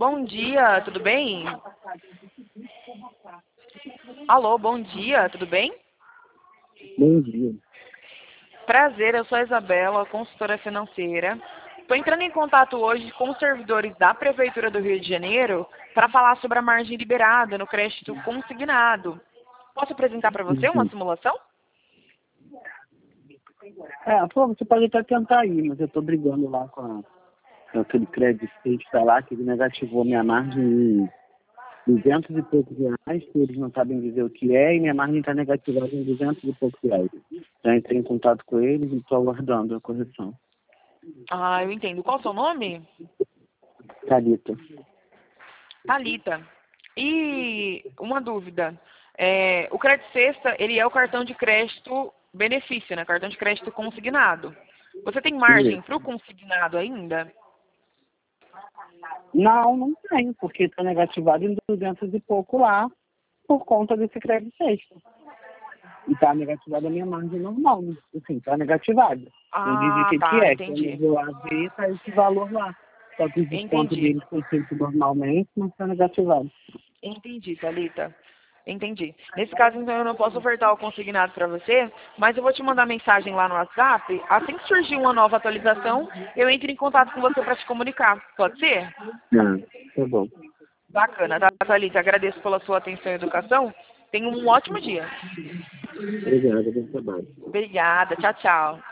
Bom dia, tudo bem? Alô, bom dia, tudo bem? Bom dia. Prazer, eu sou a Isabela, consultora financeira. Estou entrando em contato hoje com os servidores da Prefeitura do Rio de Janeiro para falar sobre a margem liberada no crédito consignado. Posso apresentar para você uma Uhum. simulação? Pô, você pode até tentar ir, mas eu tô brigando lá com aquele crédito extra lá, que ele negativou minha margem em 200 e poucos reais, que eles não sabem dizer o que é, e minha margem está negativada em 200 e poucos reais. Já entrei em contato com eles e estou aguardando a correção. Ah, eu entendo. Qual o seu nome? Thalita. Thalita. E uma dúvida. O crédito sexta, ele é o cartão de crédito benefício, né? Cartão de crédito consignado. Você tem margem Isso. para o consignado ainda? Não tenho, porque está negativado em 200 e pouco lá, por conta desse crédito extra. E está negativada a minha margem normal, né? Assim, está negativada. Não diz o Ah, que tá, é. Quando eu entendi. vou lá ver, está esse valor lá. Só que o desconto Entendi. deles foi feito normalmente, mas está negativado. Entendi, Thalita. Entendi. Nesse caso, então, eu não posso ofertar o consignado para você, mas eu vou te mandar mensagem lá no WhatsApp. Assim que surgir uma nova atualização, eu entro em contato com você para te comunicar. Pode ser? Tá bom. Bacana, tá, Thalita? Agradeço pela sua atenção e educação. Tenha um ótimo dia. Obrigado, bom trabalho. Obrigada. Tchau, tchau.